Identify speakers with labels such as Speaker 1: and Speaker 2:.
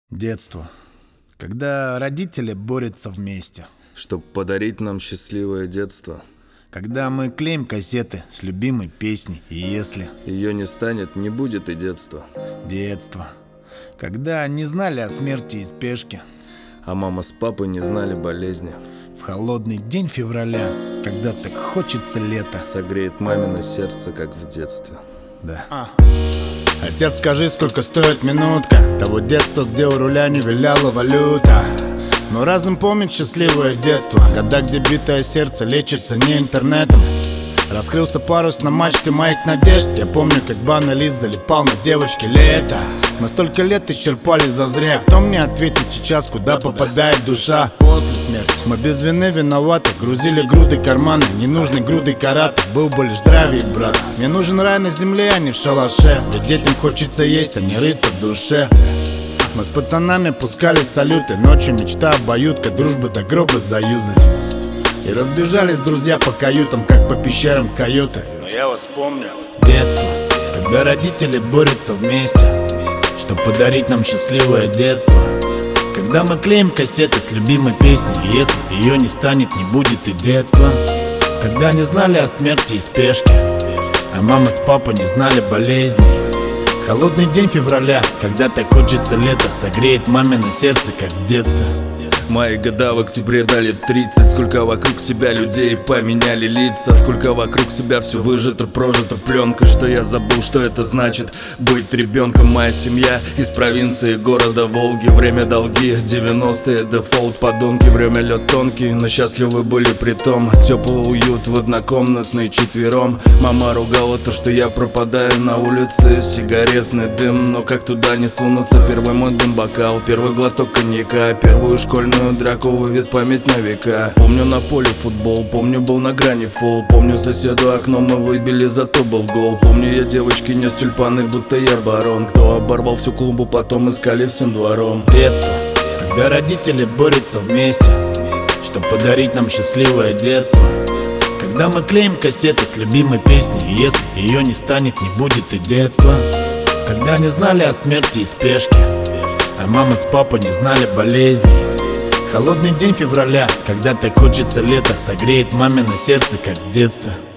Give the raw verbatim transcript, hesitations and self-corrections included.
Speaker 1: Детство. Когда родители борются вместе.
Speaker 2: Чтоб подарить нам счастливое детство.
Speaker 1: Когда мы клеим кассеты с любимой песней. И если
Speaker 2: ее не станет, не будет и детства.
Speaker 1: Детство. Когда не знали о смерти и спешке.
Speaker 2: А мама с папой не знали болезни.
Speaker 1: В холодный день февраля, когда так хочется лета,
Speaker 2: согреет мамино сердце, как в детстве.
Speaker 1: Да. А. Отец, скажи, сколько стоит минутка того детства, где у руля не виляла валюта. Но разум помнит счастливое детство, года, где битое сердце лечится не интернетом. Раскрылся парус на мачте моих надежд. Я помню, как баналист залипал на девочке лето. Мы столько лет исчерпали зазря. Кто мне ответит сейчас, куда попадает душа после смерти? Мы без вины виноваты, грузили груды карманы. Ненужный грудой карат, был бы лишь здравие, брат. Мне нужен рай на земле, а не в шалаше. Ведь детям хочется есть, а не рыться в душе. Мы с пацанами пускали салюты. Ночью мечта обоюдка, дружбы до гроба заюзать. И разбежались друзья по каютам, как по пещерам койоты. Но я вас помню. Детство, когда родители борются вместе, чтоб подарить нам счастливое детство. Когда мы клеим кассеты с любимой песней, и если ее не станет, не будет и детства. Когда не знали о смерти и спешке, а мама с папой не знали болезней. Холодный день февраля, когда так хочется лета, согреет мамино сердце, как в детстве.
Speaker 2: Мои года в октябре дали тридцать. Сколько вокруг себя людей поменяли лица. Сколько вокруг себя все выжито, прожито пленкой. Что я забыл, что это значит быть ребенком. Моя семья из провинции города Волги. Время долги, девяностые, дефолт, подонки. Время лед тонкий, но счастливы были при том. Теплый уют в однокомнатной четвером. Мама ругала то, что я пропадаю на улице. Сигаретный дым, но как туда не сунуться? Первый мой дым бокал, первый глоток коньяка, первую школьную драку вывез память на века. Помню на поле футбол, помню был на грани фол. Помню соседу окно мы выбили, зато был гол. Помню я девочки нес тюльпаны, будто я барон. Кто оборвал всю клумбу, потом искали всем двором.
Speaker 1: Детство, когда родители борются вместе, чтоб подарить нам счастливое детство. Когда мы клеим кассеты с любимой песней, и если ее не станет, не будет и детства. Когда не знали о смерти и спешке, а мама с папой не знали болезней. Холодный день февраля, когда так хочется лета, согреет мамино сердце, как в детстве.